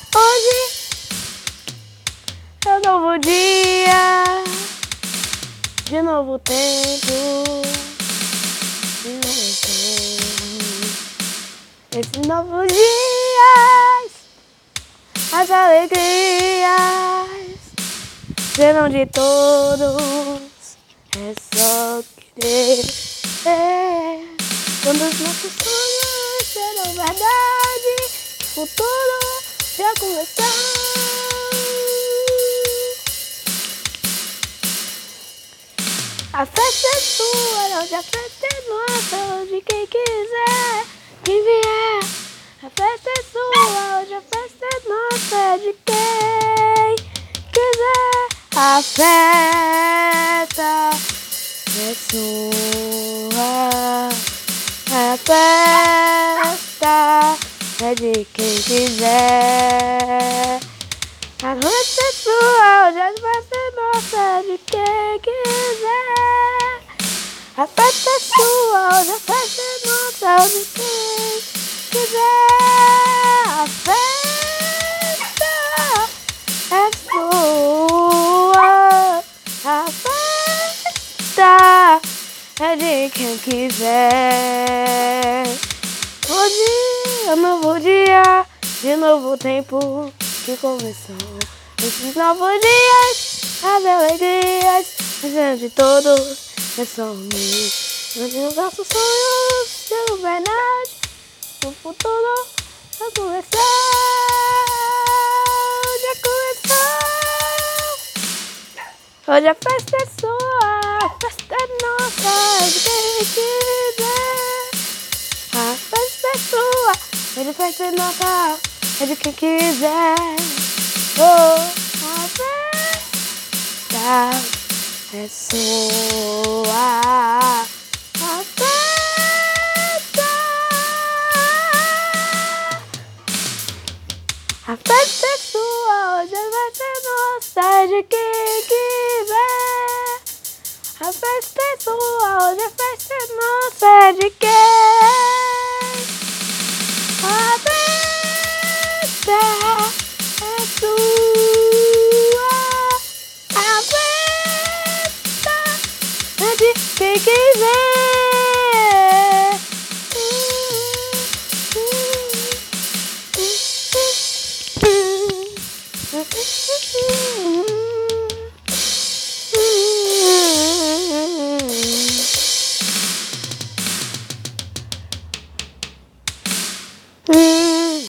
Hoje é um novo dia, de novo tempo, de novo tempo. Esses novos dias, as alegrias serão de todos. É só querer. Quando os nossos sonhos serão verdade, o futuro já começou. A festa é sua, hoje a festa é nossa, hoje quem quiser, quem vier. A festa é sua, hoje a festa é nossa, é de quem quiser. A festa é sua, a festa é de quem quiser. A noite é sua, hoje a festa é nossa, é de quem quiser. A festa é sua, hoje a festa é nossa, é de quem quiser. A festa é sua, a festa é de quem quiser. Hoje é um novo dia, de novo tempo que começou. Esses novos dias, as alegrias, sejam de todos, é só meu. Onde os nossos sonhos serão verdade, o futuro já começou. Já começou. Hoje a festa é sua, a festa é nossa, é de quem quiser. A festa é sua, hoje a festa é nossa, é de quem quiser. Oh, a festa é sua, a festa. A festa é sua, hoje a festa é nossa, é de quem quiser. A festa é sua, hoje a festa é nossa, é de quem. A festa é sua, a festa é de quem quiser.